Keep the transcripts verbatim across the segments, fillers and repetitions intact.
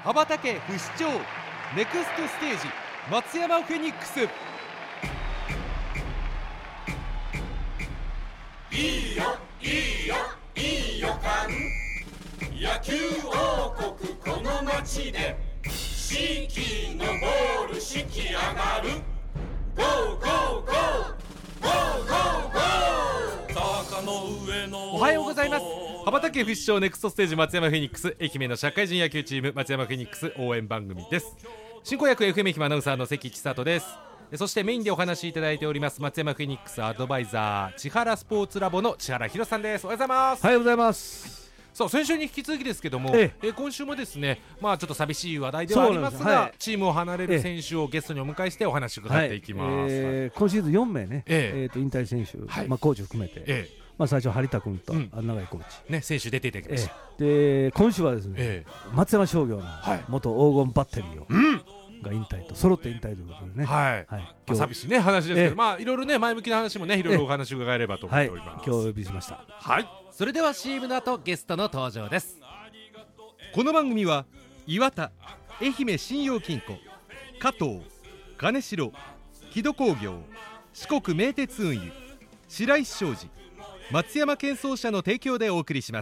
羽ばたけ不死鳥ネクストステージ松山フェニックス。 いいよいいよいい予感、野球王国この街で四季のボール引き上がる。ゴーゴーゴーゴーゴーゴー坂の上のおはようございます。羽ばたけ不死鳥ネクストステージ松山フェニックス、愛媛の社会人野球チーム松山フェニックス応援番組です。進行役 エフエム 愛媛アナウンサーの関千里です。そしてメインでお話しいただいております松山フェニックスアドバイザー千原スポーツラボの千原博さんです。おはようございます。 おはようございます。 さあ先週に引き続きですけども、 えええ今週もですね、まあちょっと寂しい話題ではありますが、 そうなんですはいチームを離れる選手をゲストにお迎えしてお話を伺っていきます。 はいえー今シーズンよん名ね、 えええーと引退選手、 はいまあ、コーチを含めて、 えまあ、最初張田君とうん長井コーチ、 えね、選手出ていただきました。 ええで今週はですね、 え松山商業のはい元黄金バッテリーを、 うんが引退と揃って引退ということでね、 はい、 はいまあ、 今日寂しいね話ですけど、 ええまあいろいろね前向きな話もねいろいろお話を伺えればと思っはい、 ております。 今日お呼びしました。 はい、それでは シーエム の後ゲストの登場です。この番組は岩田、愛媛信用金庫、加藤、金城、木戸工業、四国名鉄運輸、白石商事、松山建装社の提供でお送りします。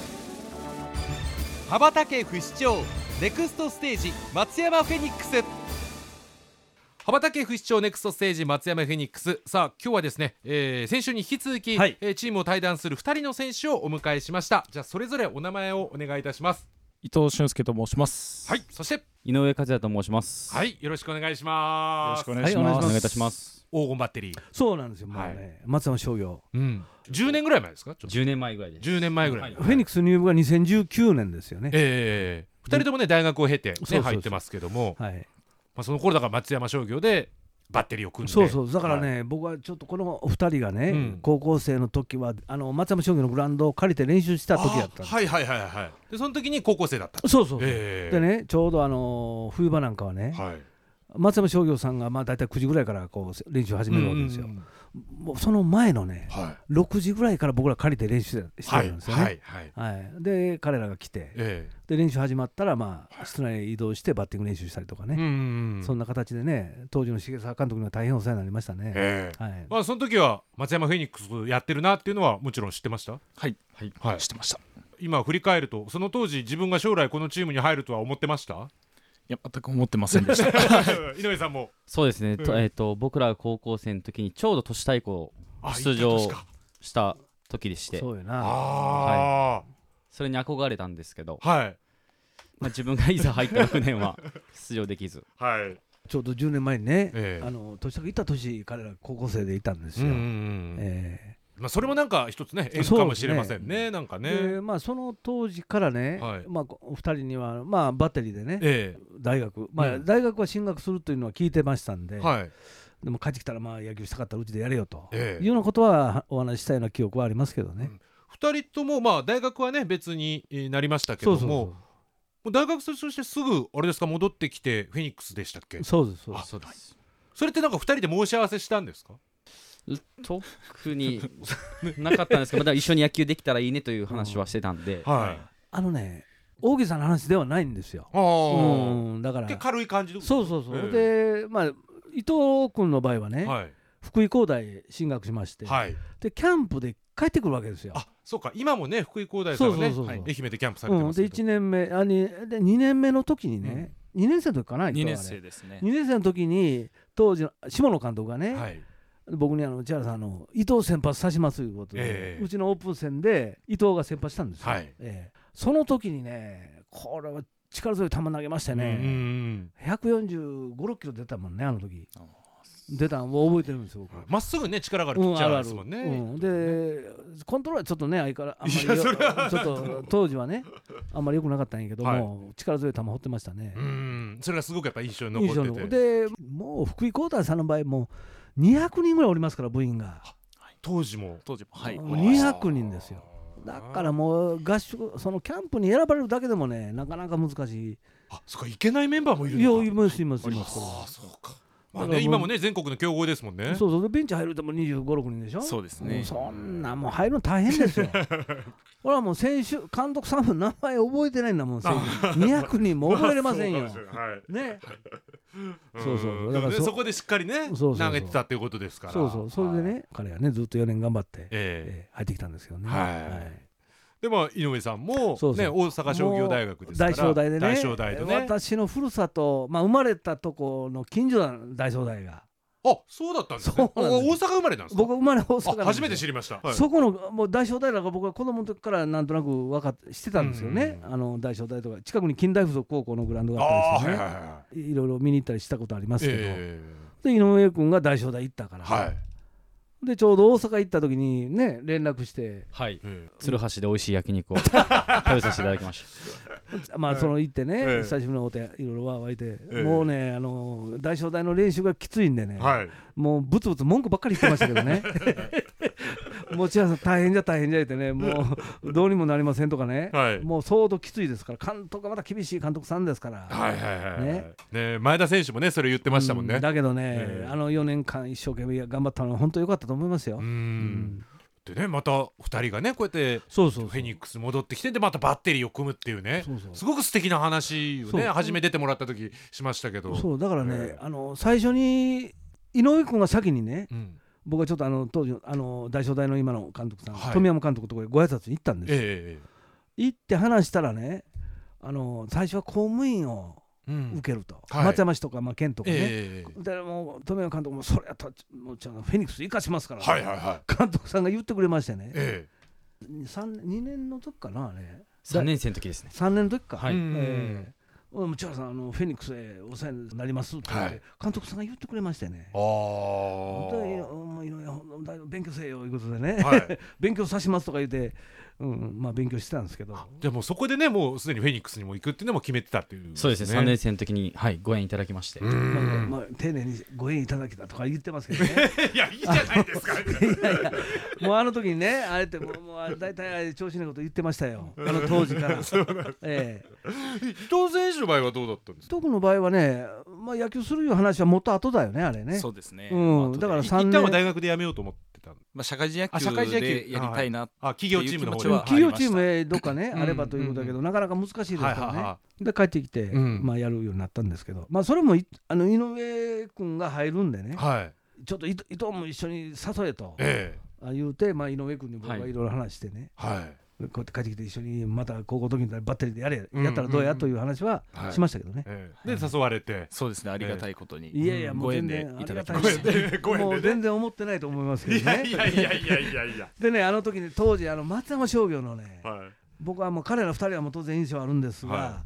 羽ばたけ不死鳥ネクストステージ松山フェニックス。羽ばたけ不死鳥ネクストステージ松山フェニックス。さあ今日はですね、えー先週に引き続き、 はいえーチームを退団するふたりの選手をお迎えしました。じゃあそれぞれお名前をお願いいたします。 伊藤俊介と申します。 はい、そして井上和也と申します。 はいよろしくお願いします。 よろしくお願いします。 はいお願いしますお願いいたします。 黄金バッテリー、 そうなんですよ、もうね、松山商業、 うん、じゅうねんぐらい前ですか。ちょっとじゅうねんまえぐらいです。 じゅうねんまえぐらい、 はいフェニックス入部がにせんじゅうきゅうねんですよね。 えー、ふたりともね大学を経て、ね、 そうそうそう入ってますけども、 はい、 まあ、その頃だから松山商業でバッテリーを組んで、 そうそうだからね、 はい僕はちょっとこのふたりがね、 うん高校生の時はあの松山商業のグラウンドを借りて練習した時だったんです。 はいはいはいはいでその時に高校生だった。 そうそうそう、 えーでねちょうどあの冬場なんかはね、 はい松山商業さんがまあ大体くじぐらいからこう練習始めるわけですよ。 うんうんもうその前のねはいろくじぐらいから僕ら借りて練習してしてはいたんですよね。 はいはいはいで彼らが来て、 えで練習始まったらまあ室内へ移動してバッティング練習したりとかね、 えうんうんそんな形でね当時の重沢監督には大変お世話になりましたね。 ええはい、 まあその時は松山フェニックスやってるなっていうのはもちろん知ってました。 はいはい、 はい知ってました。 今振り返るとその当時自分が将来このチームに入るとは思ってましたいや全く思ってませんでした。 井上さんもそうですね。とうんえっ、と僕らが高校生の時にちょうど都市対抗あ出場行った年かした時でして、 そうよな。 あそれに憧れたんですけど、 あはいまあ、自分がいざ入ったろくねんは出場できず、 はいちょうどじゅうねんまえにね、 ええあの年明いた年彼ら高校生でいたんですよ。 うんうんうんえまあそれもなんか一つね縁そうですねかもしれませんね。なんかえねでまあ、その当時からね、 はいまあ、お二人には、まあ、バッテリーでね、 え大学、まあうん大学は進学するというのは聞いてましたんで、 えはいでも帰ってきたらまあ野球したかったらうちでやれよと、 ええいうようなことはお話ししたような記憶はありますけどね。 二人ともまあ大学はね別にえーなりましたけども、 そうそうもう大学卒業してすぐあれですか戻ってきてフェニックスでしたっけ。 そうそうですそうです。 そうです。 それってなんか二人で申し合わせしたんですか。 特になかったんですけど、まだ一緒に野球できたらいいねという話はしてたんで、 はいあのね大げさな話ではないんですよ。 ああうんだから結構軽い感じでそうそうそう、 えでまあ伊藤君の場合はね、 はい福井工大へ進学しまして、 はいでキャンプで帰ってくるわけですよ。 あそうか今もね福井工大さんがねそうそうそうそうはい愛媛でキャンプされてうん、でますけど、 いちねんめあにでにねんめの時にね、にねん生の時かなにねん伊藤はね生ですね。 にねん生の時に当時の下野監督がね、 はい僕にあの千原さんあの伊藤先発さしますということで、 ええうちのオープン戦で伊藤が先発したんですよ、 はいええその時にねこれは力強い球投げましてうんうね、 んひゃくよんじゅうご、ろっキロ出たもんねあの時出たのを覚えてるんですよ僕。 まっすぐね力があるピッチャーですもんね、 うん、でコントロールはちょっとね相変わらずあんまりいやそれはちょっと当時はねあんまり良くなかったんやけども、 は力強い球放ってましたね。 うんそれがすごくやっぱ印象に印象残っててのでもう福井光太さんの場合もうにひゃくにんぐらいおりますから部員が、 当時も当時もはい。 もうにひゃくにんですよ。だからもう合宿そのキャンプに選ばれるだけでもねなかなか難しい。 あそっかいけないメンバーもいるいやのかいますいますいます。 ああそうかまあね、今もね全国の強豪ですもんね。 そうそう、ベンチ入るともにじゅうご、ろくにんでしょ。 そうですね。 そんなもう入るの大変ですよ。ほらもう選手監督さんも名前覚えてないんだもん。にひゃくにんも覚えれませんよ。ね。そうそうだからそ, そこでしっかりね投げてたっていうことですから。 そうそうそれでね、はい、彼はねずっとよねん頑張って、 えーえー、入ってきたんですけどね。 はい、はい、でも井上さんも、ね、 そうそう大阪商業大学ですから大商大でね、 大商大でね、 私のふるさと、まあ、生まれたとこの近所だ大商大が。 あ、そうだったんですね。大阪生まれなんですか。 僕生まれ大阪なんです。 初めて知りました、はい、 そこのもう大商大だから僕は子供の時からなんとなく分かってしてたんですよね、うん、あの大商大とか近くに近代附属高校のグラウンドがあったりしてね、はいはいはい、いろいろ見に行ったりしたことありますけど、えー、で井上君が大商大行ったから、はい、でちょうど大阪行った時にね連絡して、 はい、うん、鶴橋で美味しい焼肉を食べさせていただきましたまあその行ってね、えー、久しぶりのお手いろいろわわいて、えー、もうねあの大商大の練習がきついんでね、はい、もうブツブツ文句ばっかり言ってましたけどねもう千原さん大変じゃ大変じゃ言ってね、もうどうにもなりませんとかね、はい、もう相当きついですから、監督がまた厳しい監督さんですから、 はいはいはい、ねね、前田選手もねそれ言ってましたもんね、 うん、だけどね、えー、あのよねんかん一生懸命頑張ったのは本当良かったと思いますよ。うん、うんでね、またふたりがねこうやってフェニックス戻ってきてでまたバッテリーを組むっていうね、そうそうすごく素敵な話をね初め出てもらった時しましたけど、 そうだからね、えー、あの最初に井上君が先にね、うん、僕はちょっとあの当時あの大商大の今の監督さん、はい、富山監督のところにご挨拶に行ったんですよ、えー、行って話したらね、あの最初は公務員を受けると、うん、松山市とか、まあ、県とかね、えー、でも富山監督もそれやったらもうちょっとフェニックス生かしますから、ね、はいはいはい、監督さんが言ってくれましてね、えー、にねんの時かなあれさんねん生の時ですね、 さんねんの時か、はい、えー、千原さんあのフェニックスへお世話になりますって言って、はい、監督さんが言ってくれましてね、あ勉強せえよということでね、はい、勉強さしますとか言って、うん、まあ勉強してたんですけど、 じゃあもうそこでねもうすでにフェニックスにも行くっていうのも決めてたっていう、ね、 そうですね、さんねん生の時に、はい、ご縁いただきまして、まあまあ、丁寧にご縁いただけたとか言ってますけどねいやいいじゃないですかいやいやもうあの時にねあれってもうもう大体調子のこと言ってましたよあの当時からええ、 伊藤選手の場合はどうだったんですか。 伊藤君の場合はね、まあ、野球するいう話はもっと後だよねあれね。 そうですね、 うん、だからさんねん一旦は大学で辞めようと思ってた、 まあ、社会人野球でやりたいなっていう気持ちは企業チームへどっかねあればということだけど、なかなか難しいですからね、で帰ってきて、まあ、やるようになったんですけど、まあ、それもあの井上君が入るんでね、はい、ちょっと伊藤も一緒に誘えと、ええ、言うて、まあ、井上君に僕はいろいろ話してね、はいはい、こうやって帰ってきて一緒にまた高校の時にバッテリーでやれ、うん、やったらどうやという話はしましたけどね、はい、 えー、で誘われて、 そうですね、ありがたいことに、 えー、いやいやもう全然いただきましてもう全然思ってないと思いますけどね。 いやいやいやいやいやいやでね、あの時に当時あの松山商業のね、はい、僕はもう彼らふたりはもう当然印象あるんですが、はい、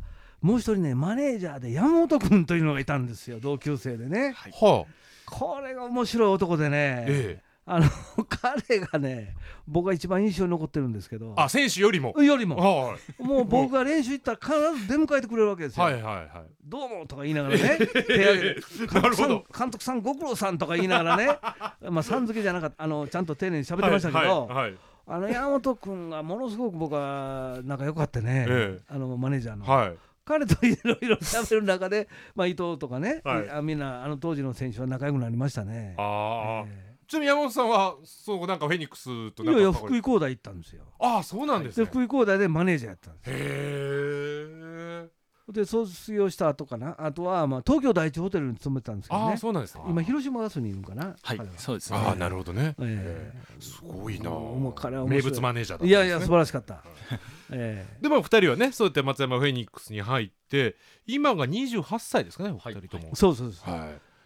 もう一人ねマネージャーで山本君というのがいたんですよ、同級生でね、はい、これが面白い男でね、えーあの彼がね僕が一番印象に残ってるんですけど、 あ選手よりもよりも、はい、もう僕が練習行ったら必ず出迎えてくれるわけですよ、 はいはいはい、 どうもとか言いながらね手挙げて監督さん監督さんご苦労さんとか言いながらねまあさん付けじゃなかったあのちゃんと丁寧に喋ってましたけど、はいはいはい、あの山本君がものすごく僕は仲良かってね、ええ、あのマネージャーの、はい、彼といろいろ喋る中で、まあ、伊藤とかね、はい、あみんなあの当時の選手は仲良くなりましたね。あ、 えーちなみに山本さんはそうなんかフェニックスとなんかいやいや福井工大行ったんですよ。 ああそうなんですね。 で福井工大でマネージャーやったんです。 へえ。で卒業した後かな、あとはまあ東京第一ホテルに勤めてたんですけどね。 ああそうなんですか。 今広島ガスにいるんかな。 はいそうですね。 ああなるほどね、えー、すごいな、もう彼は名物マネージャーだったんですね。 いやいや素晴らしかった、 えー、でもふたりはねそうやって松山フェニックスに入って今がにじゅうはっさいですかね、お二人とも、はい、 そうそうです、 はい、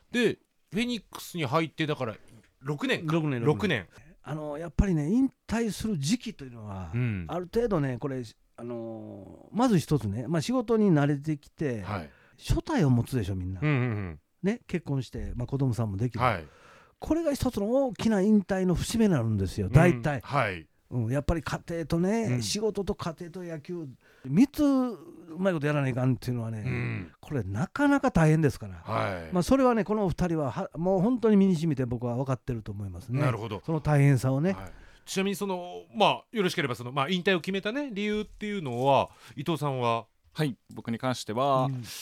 でフェニックスに入ってだからろくねんか、ろくねんろくねん、 あのやっぱりね引退する時期というのは、うん、ある程度ねこれ、あのー、まず一つね、まあ、仕事に慣れてきて、はい、初体を持つでしょみんな、うんうんうんね、結婚して、まあ、子供さんもできる、はい、これが一つの大きな引退の節目になるんですよ大体、うんはいうん、やっぱり家庭とね、うん、仕事と家庭と野球みっつうまいことやらないかんっていうのはね、うん、これなかなか大変ですから、はいまあ、それはねこのお二人ははもう本当に身に染みて僕は分かってると思いますね。 なるほど、 その大変さをね、はい、 ちなみにそのまあよろしければその、まあ、引退を決めたね理由っていうのは伊藤さんは。 はい僕に関しては、うん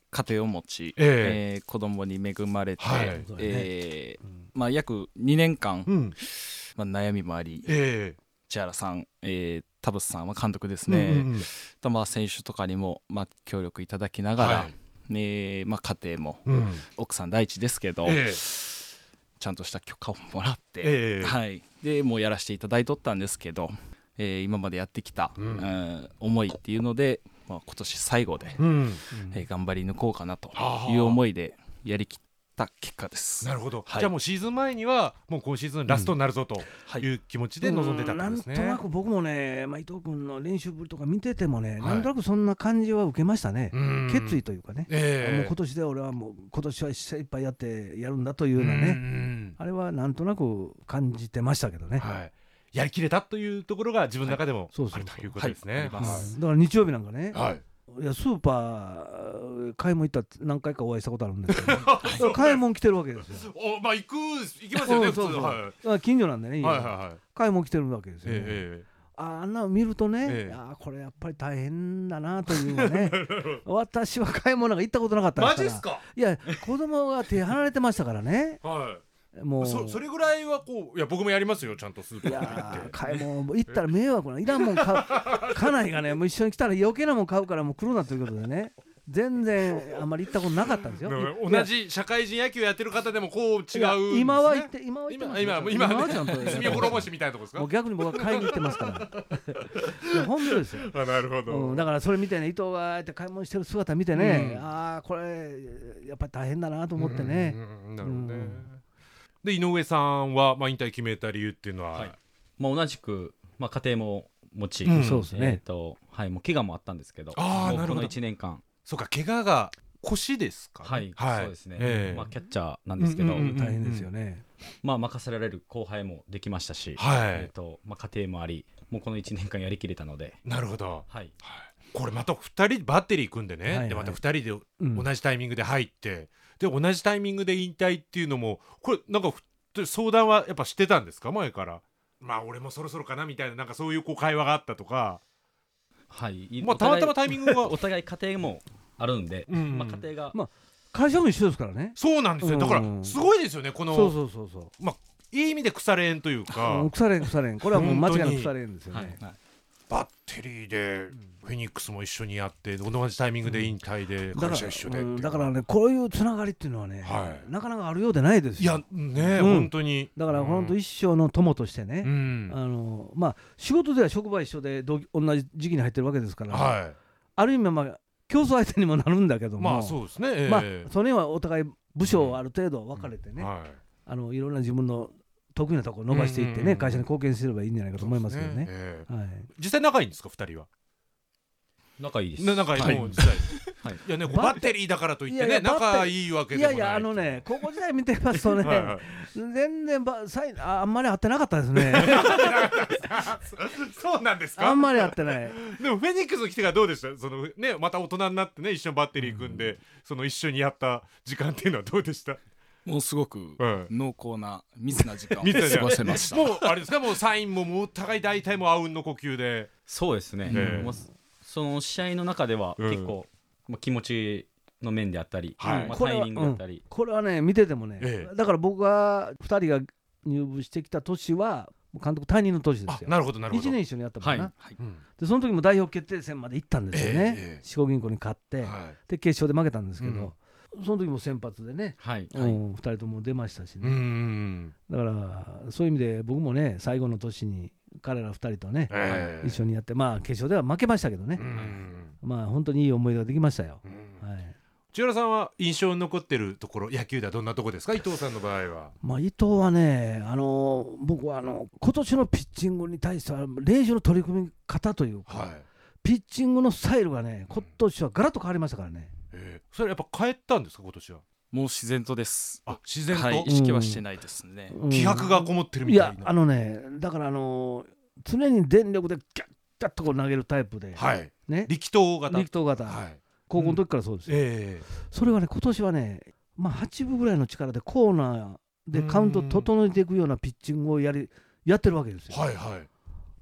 家庭を持ち、えーえー、子供に恵まれて、はい、えーうんまあ、約にねんかん、うんまあ、悩みもあり、えー、千原さん、えー、田臥さんは監督ですね、うんうんうんとまあ、選手とかにも、まあ、協力いただきながら、はいねまあ、家庭も、うん、奥さん第一ですけど、えー、ちゃんとした許可をもらって、えーはい、でもうやらせていただいとったんですけど、えー、今までやってきた、うんうん、思いっていうのでまあ、今年最後で、うんえー、頑張り抜こうかなという思いでやりきった結果です。 なるほど、はい、じゃあもうシーズン前にはもう今シーズンラストになるぞという気持ちで臨んでたんですね、 うん、なんとなく僕もね、まあ、伊藤君の練習ぶりとか見ててもね、はい、なんとなくそんな感じは受けましたね。決意というかね、えー、もう今年で俺はもう今年は精一杯やってやるんだというようなね、あれはなんとなく感じてましたけどね、はいやりきれたというところが自分の中でも、はい、あるということですね、はいはい、 だから日曜日なんかね、はい、いやスーパー買い物行ったって何回かお会いしたことあるんですけど買い物来てるわけですよ。 お、まあ、行く行きますよね普通。 そうそう、はい、近所なんでね、はいはいはい、買い物来てるわけですよね、えー、あ, あんなの見るとね、えー、あこれやっぱり大変だなというのね私は買い物なんか行ったことなかったですから。 マジっすか。 いや子供が手離れてましたからね、はいもう そ, それぐらいはこういや僕もやりますよちゃんとスーパーに行って買い物行ったら迷惑ないらんもん買う家内がねもう一緒に来たら余計なもん買うからもう来るなということでね全然あんまり行ったことなかったんですよ。 同じ社会人野球やってる方でもこう違うんですね。 今は行って今は行ってます。 今今今はちゃんと住み滅ぼしみたいなとこですか。 もう逆に僕は買いに行ってますから本当ですよ。 あなるほど、 うん、だからそれ見てね伊藤が買い物してる姿見てね、うん、ああこれやっぱり大変だなと思ってね、 うんうん、なるほどね、うんで井上さんは、まあ、引退決めた理由っていうのは、はいまあ、同じく、まあ、家庭も持ち、うんそうですねえーとはい、もう怪我もあったんですけどあもうこのいちねんかんそうか怪我が腰ですかね。 はい、はい、そうですね、えーまあ、キャッチャーなんですけど、うんうんうん、 大変ですよね、 まあ、任せられる後輩もできましたし、はいえーとまあ、家庭もありもうこのいちねんかんやりきれたので。 なるほど、はいはい、これまたふたりバッテリー組んでね、はいはい、でまたふたりで同じタイミングで入って、うん、で同じタイミングで引退っていうのもこれなんか相談はやっぱしてたんですか前から。まあ俺もそろそろかなみたいななんかそういうこう会話があったとか。 はい、 まあ、たまたまタイミングがお互い家庭もあるんで、うんまあ、家庭が、まあ、 会社も一緒ですからね。 そうなんですよだからすごいですよねこのそうそうそうそうまあいい意味で腐れ縁というか腐れ縁腐れ縁これはもう間違いなく腐れ縁ですよね、はいはい、 バッテリーでフェニックスも一緒にやって同じタイミングで引退で会社一緒で、 うん、だからねこういうつながりっていうのはね、はい、なかなかあるようでないですよ。 いやね、うん、本当にだから本当一生の友としてね、うん、あのまあ仕事では職場一緒で同じ時期に入ってるわけですから、はい、ある意味まあ競争相手にもなるんだけどもまあそうですね、えー、 まあそれはお互い部署をある程度分かれてね、うんはい、あのいろんな自分の得意なところを伸ばしていってね、会社に貢献すればいいんじゃないかと思いますけどね、えーはい、 実際仲いいんですかふたりは。 仲いいです。 仲いい、はい、もう実際はい、いやねバッテリーだからといってね仲いいわけでもない。 いやいやあのね高校時代見てますとねはい、はい、全然ばさい あ, あんまり合ってなかったですねそうなんですか。 あんまり合ってない。 でもフェニックス来てからどうでしたその、ね、また大人になってね一緒にバッテリー組んで、うん、その一緒にやった時間っていうのはどうでした。 もうすごく濃厚な密な時間を過ごせました。 もうあれですかもうサインももうお互い大体もうあうんの呼吸で。 そうですね、えー、その試合の中では結構、うんまあ、気持ちの面であったり、はいまあ、タイミングだったりこ, れは、うん、これはね見ててもね、ええ、だから僕がふたりが入部してきた年は監督退任の年ですよ。 なるほどなるほど。 いちねん一緒にやったもんな、はいはい、でその時も代表決定戦まで行ったんですよね、ええ、四国銀行に勝って、はい、で決勝で負けたんですけど、うん、その時も先発でね、はいうん、ふたりとも出ましたしね。うんだからそういう意味で僕もね最後の年に彼らふたりとね、えー、一緒にやってまあ決勝では負けましたけどね、まあ本当にいい思い出ができましたよ、はい、 千原さんは印象に残ってるところ野球ではどんなところですか伊藤さんの場合は。 まあ、伊藤はねあの僕はあの今年のピッチングに対しては練習の取り組み方というか、はい、ピッチングのスタイルがね今年はガラッと変わりましたからね、 えー、それやっぱ変えたんですか今年は。 もう自然とです。 あ自然と、 はい、意識はしてないですね、 うん、気迫がこもってるみたいな。 いやあのねだからあの常に電力でギャッギャッとこう投げるタイプで、 はいね、力投型力投型、はい、高校の時からそうですよ、うんえー、それがね今年はね、まあ、はちぶぐらいの力でコーナーでカウント整えていくようなピッチングをやりやってるわけですよ。 はいはい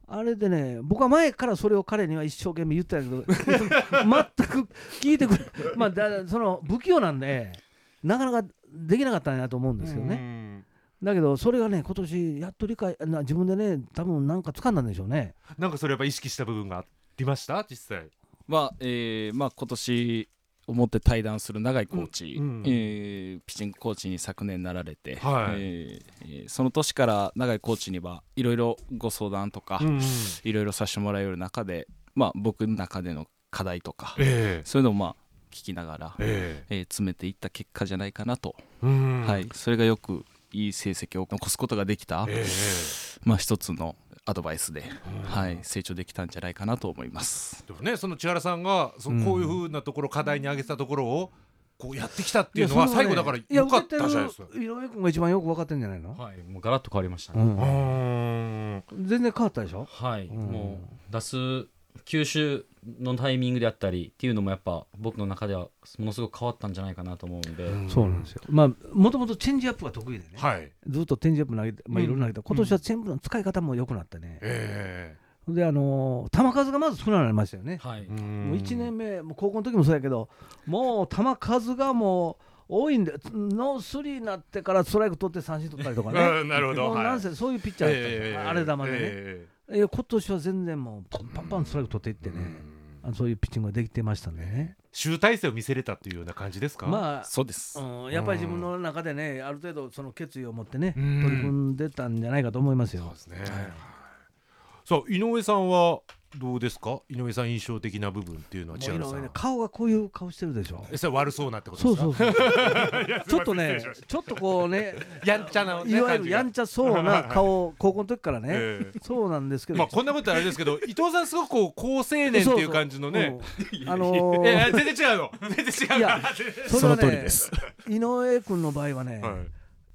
あれでね、僕は前からそれを彼には一生懸命言ってたけど全く聞いてくれまあだその不器用なんでなかなかできなかったんやと思うんですけどね。だけどそれがね今年やっと理解な自分でね多分なんか掴んだんでしょうね。 なんかそれやっぱ意識した部分がありました実際。 まあえーまあ、今年思って対談する永井コーチ、うんうんえー、ピッチングコーチに昨年なられて、はいえー、その年から永井コーチにはいろいろご相談とかいろいろさせてもらえる中で、まあ、僕の中での課題とか、えー、そういうのをまあ聞きながら、えーえー、詰めていった結果じゃないかなと、うんはい、それがよくいい成績を残すことができた、えーまあ、一つのアドバイスで、はい、成長できたんじゃないかなと思います。 でもね、その千原さんがそのこういう風なところ、うん、課題に挙げたところをこうやってきたっていうのは最後だから良かったじゃないですか。 井上君が一番よく分かってるんじゃないの。 はい、もうガラッと変わりましたね、 うん、全然変わったでしょ。 はい、うん、もう出す球種のタイミングであったりっていうのもやっぱ僕の中ではものすごく変わったんじゃないかなと思うんで、うん、 そうなんですよ。まあもともとチェンジアップが得意でね、 はい、 ずっとチェンジアップ投げて、まあ、いろいろ投げて、うん、今年はチェンジの使い方も良くなってね、えー、であのー、球数がまず少なくなりましたよね、はい、もういちねんめもう高校の時もそうやけどもう球数がもう多いんでノースリーになってからストライク取って三振取ったりとかねなるほど、 なんせそういうピッチャーだったんですよ、えー、あれ球でね、えー、今年は全然もうパンパンパンストライク取っていってね、あそういうピッチングができてましたね。 集大成を見せれたっていうような感じですか。 まあそうです、 うん、やっぱり自分の中でねある程度その決意を持ってね取り組んでたんじゃないかと思いますよ。 そうですね、はい、さあ井上さんはどうですか。井上さん印象的な部分っていうのは千原さん、 ね、顔がこういう顔してるでしょ。 えそれ悪そうなってことですか。 そうそうそうちょっとねちょっとこうねやんちゃな、ね、 いわゆるやんちゃそうな顔高校の時からね、えー、そうなんですけど、 まあこんなことあれですけど伊藤さんすごくこう好青年っていう感じのね、 あのー、 え全然違うの全然違う。いやその通りです。 井上君の場合はね、はい、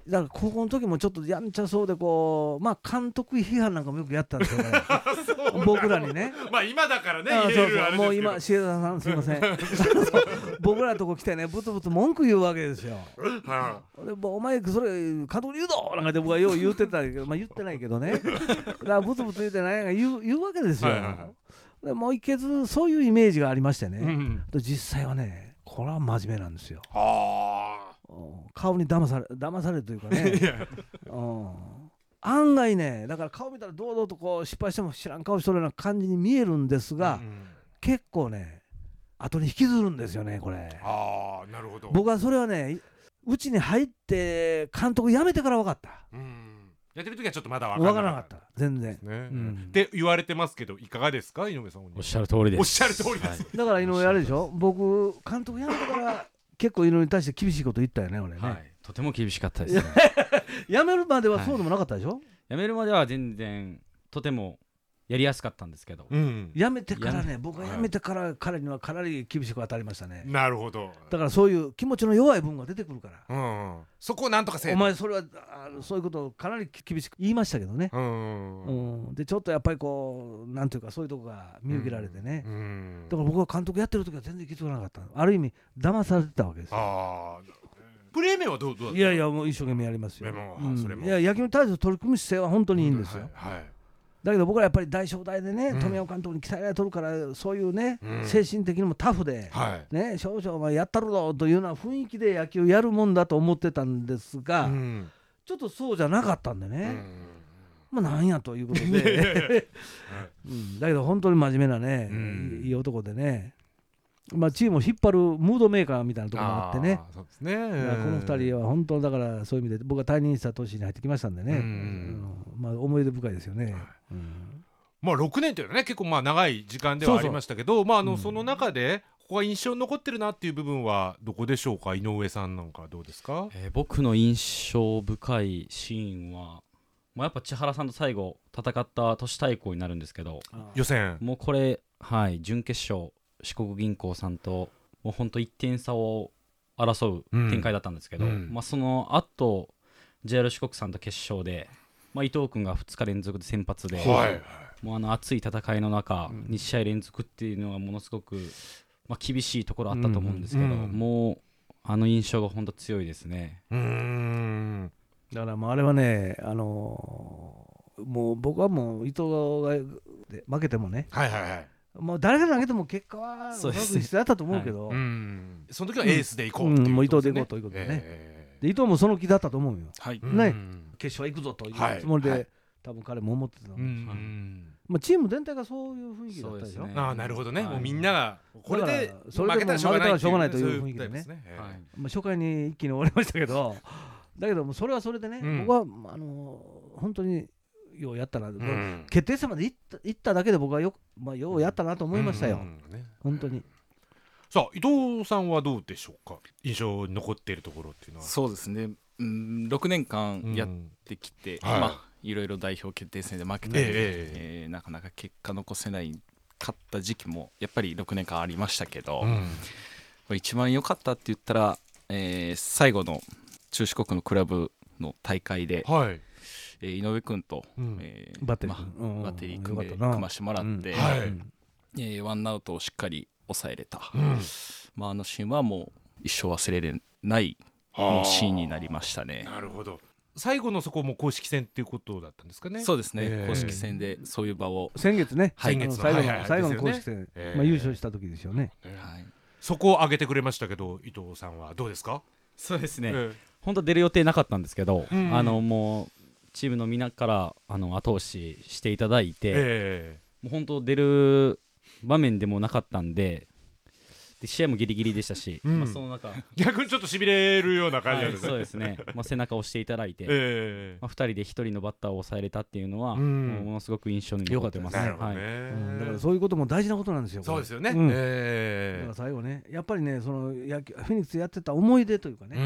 だから高校の時もちょっとやんちゃそうでこうまあ監督批判なんかもよくやったんですよね僕らにね。 まあ今だからね言えるあれですけど、 もう今重田さんすいません僕らのとこ来てねブツブツ文句言うわけですよでお前それ監督に言うぞなんかで僕はよう言ってたけど、まあ言ってないけどねだからブツブツ言ってないが言う言うわけですよ、はいはいはい、でもう一決そういうイメージがありましてね、うん、実際はねこれは真面目なんですよ。あ顔に騙され騙されるというかねうん案外ねだから顔見たら堂々とこう失敗しても知らん顔しとるような感じに見えるんですが、うん、結構ね後に引きずるんですよねこれ。 あーなるほど。 僕はそれはねうちに入って監督辞めてから分かった、うん、 やってる時はちょっとまだ分からなかった全然、ねうん、って言われてますけどいかがですか井上さん。 おっしゃる通りです。 おっしゃる通りです、はい、 だから井上あれでしょ僕監督辞めてから結構井上に対して厳しいこと言ったよね俺ね、はい、 とても厳しかったですね辞めるまではそうでもなかったでしょ、はい、 辞めるまでは全然とてもやりやすかったんですけど、 うん、辞めてからね僕が辞めてから彼にはかなり厳しく当たりましたね。 なるほど。 だからそういう気持ちの弱い部分が出てくるから、 うん、そこをなんとかせえお前それはあのそういうことをかなり厳しく言いましたけどね、うんうん、でちょっとやっぱりこうなんていうかそういうとこが見受けられてね、うん、だから僕は監督やってる時は全然気づかなかった。ある意味騙されてたわけですよ。あプレー面はどうどうだった？ いやいやもう一生懸命やりますよ、うん、それもいや野球に対する取り組む姿勢は本当にいいんですよ、うんはいはい、だけど僕らやっぱり大正大でね、うん、富山監督に鍛えられとるからそういうね、うん、精神的にもタフで、はいね、少々お前やったるぞというような雰囲気で野球やるもんだと思ってたんですが、うん、ちょっとそうじゃなかったんでね、うん、まあなんやということで、うん、だけど本当に真面目なね、うん、いい男でね、まあ、チームを引っ張るムードメーカーみたいなところがあってね、 そうですね、 このふたりは本当だからそういう意味で僕が退任した年に入ってきましたんでね、うんうんまあ、思い出深いですよね、はいうんまあ、ろくねんというのはね結構まあ長い時間ではありましたけど、そうそう、まあ、あのうん、その中でここが印象に残ってるなっていう部分はどこでしょうか。井上さんなんかどうですか。 えー、僕の印象深いシーンは、まあ、やっぱ千原さんと最後戦った都市対抗になるんですけど、 予選もうこれ、はい、準決勝四国銀行さんともうほんといってん差を争う展開だったんですけど、うんまあ、その後 ジェイアール 四国さんと決勝で、まあ、伊藤君がふつか連続で先発で、はい、もうあの熱い戦いの中、うん、に試合連続っていうのはものすごく、まあ、厳しいところあったと思うんですけど、うんうん、もうあの印象が本当強いですね。 うーんだからもうあれはね、あのもう僕はもう伊藤がで負けてもね、 はいはいはい、 もう誰が投げても結果はうまく必要だったと思うけど、 はい、うん、その時はエースで行こうっていうことですね、うん、もう伊藤で行こうということでね、えー、で伊藤もその気だったと思うよ、はい、ね、決勝行くぞというつもりで、はいはい、多分彼も思ってたので、うん、まあ、チーム全体がそういう雰囲気だったでしょ。 ああ、なるほどね、はい、もうみんながこれでそれで負けたらしょうがないという雰囲気でね、はい、まあ、初回に一気に終わりましたけどだけどもそれはそれでね、うん、僕はあの本当にようやったな、うん、決定戦まで行った、行っただけで僕はよ、まあ、ようやったなと思いましたよ、うんうんね、本当に。 さあ伊藤さんはどうでしょうか、印象に残っているところっていうのは。 そうですね、うん、ろくねんかんやってきて、うん、はい、まあ、いろいろ代表決定戦で負けたり、えーえー、なかなか結果残せないかった時期もやっぱりろくねんかんありましたけど、うん、一番良かったって言ったら、えー、最後の中四国のクラブの大会で、はい、えー、井上君と、うん、えー、バッテリー、まあ、バッテリー組め組ましてもらって、うん、はい、えー、ワンアウトをしっかり抑えれた、うん、まあ、あのシーンはもう一生忘れれないシーンになりましたね。 なるほど。最後のそこも公式戦っていうことだったんですかね。 そうですね、えー、公式戦でそういう場を先月ね、 はい、先月の最後の、はいはい、最後の公式戦、えーまあ、優勝した時ですよね、えーはい、そこを上げてくれましたけど伊藤さんはどうですか。 そうですね、えー、本当出る予定なかったんですけど、うん、あのもうチームのみんなからあの後押ししていただいて、えー、もう本当出る場面でもなかったんで、で試合もギリギリでしたし、うん、まあ、その中逆にちょっとしびれるような感じなんですね、 はい、そうですね、まあ、背中を押していただいて、えーまあ、ふたりでひとりのバッターを抑えれたっていうのは、うん、ものすごく印象に残ってます。 なるほどね、はい、うん、だからそういうことも大事なことなんですよ。 そうですよね、うん、えー、だから最後ね、やっぱりね、その野球フェニックスやってた思い出というかね、うん、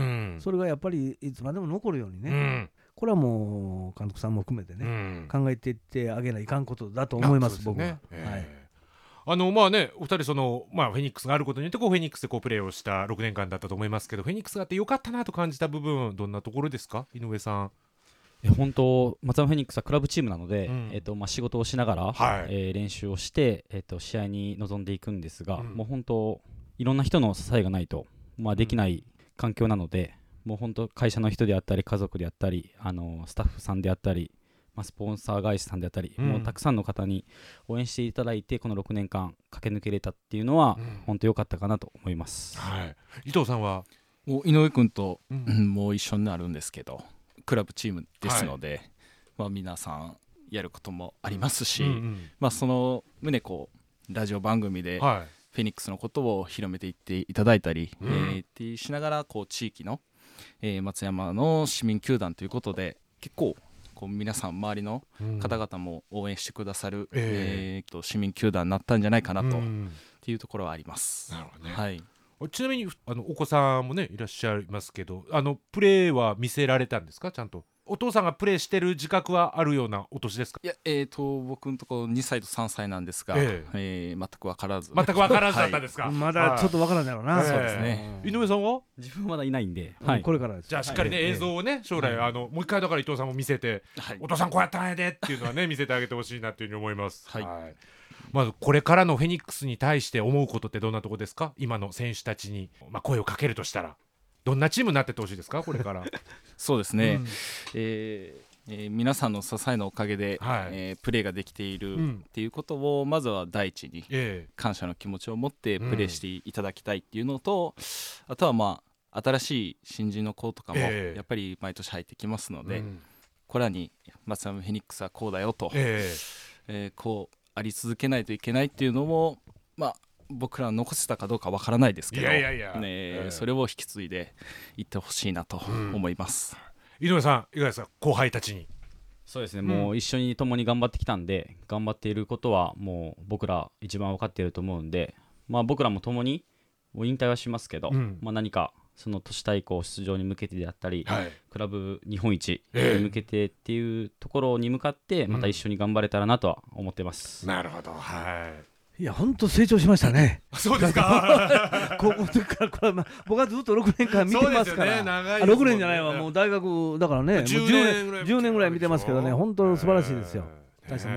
それがやっぱりいつまでも残るようにね、うん、これはもう監督さんも含めてね、うん、考えていってあげないかんことだと思います、僕は、ね、えー、はい。 あのまあね、お二人その、まあ、フェニックスがあることによってこうフェニックスでこうプレーをしたろくねんかんだったと思いますけど、フェニックスがあってよかったなと感じた部分どんなところですか、井上さん。 え本当松山フェニックスはクラブチームなので、うん、えーとまあ、仕事をしながら、はい、えー、練習をして、えーと試合に臨んでいくんですが、うん、もう本当いろんな人の支えがないと、まあ、できない環境なので、うん、もう本当会社の人であったり家族であったり、あのスタッフさんであったり、まあ、スポンサー会社さんであったり、うん、もうたくさんの方に応援していただいてこのろくねんかん駆け抜けれたっていうのは、うん、本当良かったかなと思います、 はい、伊藤さんはもう井上君と、うん、もう一緒になるんですけど、クラブチームですので、はい、まあ、皆さんやることもありますし、うんうん、まあ、その旨こうラジオ番組で、はい、フェニックスのことを広めていっていただいたり、うん、えー、ってしながらこう地域の、えー、松山の市民球団ということで結構こう皆さん周りの方々も応援してくださる、うん、えー、と市民球団になったんじゃないかなと、うん、っていうところはあります。 なるほどね、はい。ちなみにあのお子さんもねいらっしゃいますけど、あのプレーは見せられたんですか、ちゃんと。お父さんがプレーしてる自覚はあるようなお年ですか。 いや、えーと僕のところにさいとさんさいなんですが、えーえー、全く分からず全く分からずだったんですか、 はい、まだちょっと分からないだろうな、 えー、そうですね。 井上さんは自分はまだいないんで、 はい、これからです。 じゃあしっかりね、はい、映像をね将来、はい、あのもう一回だから伊藤さんも見せて、はい、お父さんこうやったんやでっていうのはね見せてあげてほしいなっていうふうに思います、はいはい。まずこれからのフェニックスに対して思うことってどんなところですか、今の選手たちに、まあ、声をかけるとしたらどんなチームになってってほしいですか、これからそうですね、うん、えーえー、皆さんの支えのおかげで、はい、えー、プレーができているっていうことをまずは第一に感謝の気持ちを持ってプレーしていただきたいっていうのと、うん、あとはまあ新しい新人の子とかもやっぱり毎年入ってきますので、うん、これらに松山フェニックスはこうだよと、えーえー、こうあり続けないといけないっていうのも、まあ、僕らは残せたかどうかわからないですけど、いやいやいや、ね、えー、それを引き継いでいってほしいなと思います、 うん、井上さんいかがですか、後輩たちに。 そうですね、もう一緒に共に頑張ってきたんで、頑張っていることはもう僕ら一番分かっていると思うんで、まあ、僕らも共にもう引退はしますけど、うん、まあ、何かその都市対抗出場に向けてであったり、はい、クラブ日本一に向けてっていうところに向かってまた一緒に頑張れたらなとは思ってます、 うん、なるほど、はい。 いや本当成長しましたねそうですか高校の時からこれ、まあ、僕はずっとろくねんかん見てますから、ね、長いですもんね、ろくねんじゃないわ、もう大学だからね、じゅうねんぐらい見てますけどね、本当素晴らしいですよ、大したもんだ。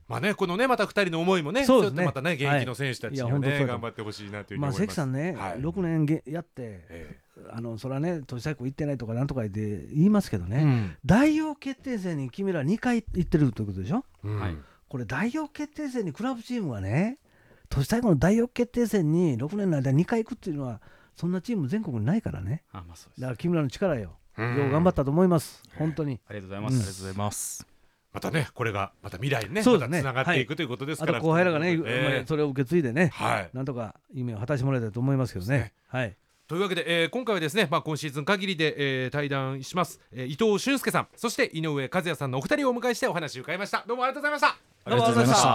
まあね、このねまたふたりの思いもね、そうですね、またね現役の選手たちにはね、はい、頑張ってほしいなというふうに思います。 まあ関さんね、はい、ろくねんやって、えー、あのそれはね都市最高行ってないとかなんとかで言いますけどね、うん、代表決定戦に君らにかい行ってるということでしょ、うん、これ代表決定戦にクラブチームがね都市最高の代表決定戦にろくねんの間にかい行くっていうのはそんなチーム全国にないからね。あ、まあそうです。だから君らの力よ、よう頑張ったと思います、本当に。 ありがとうございます、うん、ありがとうございます。 またねこれがまた未来にねまたつながっていくということですから、 あと後輩らがね、えー、それを受け継いでね、はい、なんとか夢を果たしてもらいたいと思いますけどね。はい。 というわけで、えー、今回はですね、まあ、今シーズン限りで、えー、対談します、えー、伊藤俊介さん、そして井上和也さんのお二人をお迎えしてお話を伺いました。どうもありがとうございました。 ありがとうございました。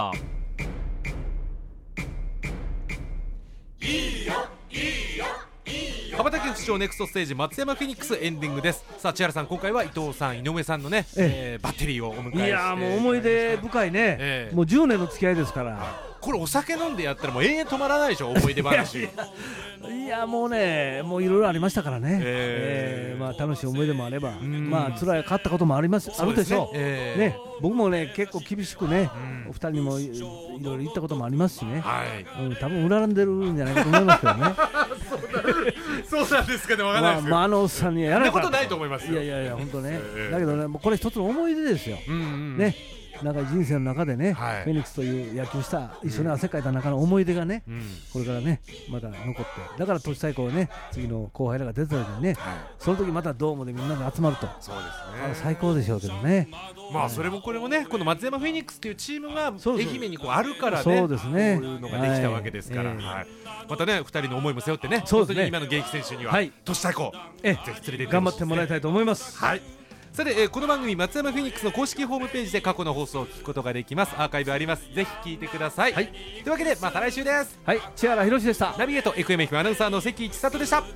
いいよいいよ羽ばたけ不調ネクストステージ松山フェニックスエンディングです。さあ千原さん、今回は伊藤さん、井上さんのね、ええー、バッテリーをお迎えして、いやもう思い出深いね、えー、もうじゅうねんの付き合いですから。 これお酒飲んでやったらもう永遠止まらないでしょ、思い出話。 いやもうね、もういろいろありましたからね、えーえーまあ、楽しい思い出もあれば、まあ辛いかったこともあります、あるでしょう、えーね、僕もね結構厳しくね、お二人にもいろいろ言ったこともありますしね、はいうん、多分恨んでるんじゃないかと思いますけどね。 そうなんですかね、わからないですけど、 まあ、まあ、あのおっさんにはやらなかった。 そんなことないと思いますよ。 いやいやいや本当ね、えー、だけどねもうこれ一つの思い出ですよ、うんうん、ね、長い人生の中でね、はい、フェニックスという野球した一緒に汗かいた中の思い出がね、うん、これからねまた残って、だから都市最高ね次の後輩らが出た時にね、はい、その時またドームでみんなで集まると、そうですね、最高でしょうけどね。 まあそれもこれもね、この松山フェニックスというチームが愛媛にこうあるからね、そうですね、こういうのができたわけですから、はいはい、またねふたりの思いも背負ってね、そうですね、今の現役選手には、はい、都市最高ぜひ連れて行って、 頑張ってもらいたいと思います。 はい。さて、えー、この番組松山フェニックスの公式ホームページで過去の放送を聞くことができます。アーカイブあります。ぜひ聞いてください、はい、というわけでまた来週です。 はい、千原博史でした。 ナビゲート エフエムエフ アナウンサーの関一里でした。こ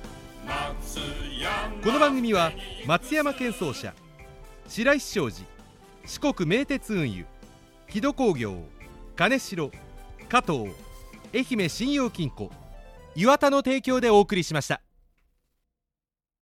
の番組は松山建装車、白石商事、四国名鉄運輸、木戸工業、金城、加藤、愛媛信用金庫、岩田の提供でお送りしました。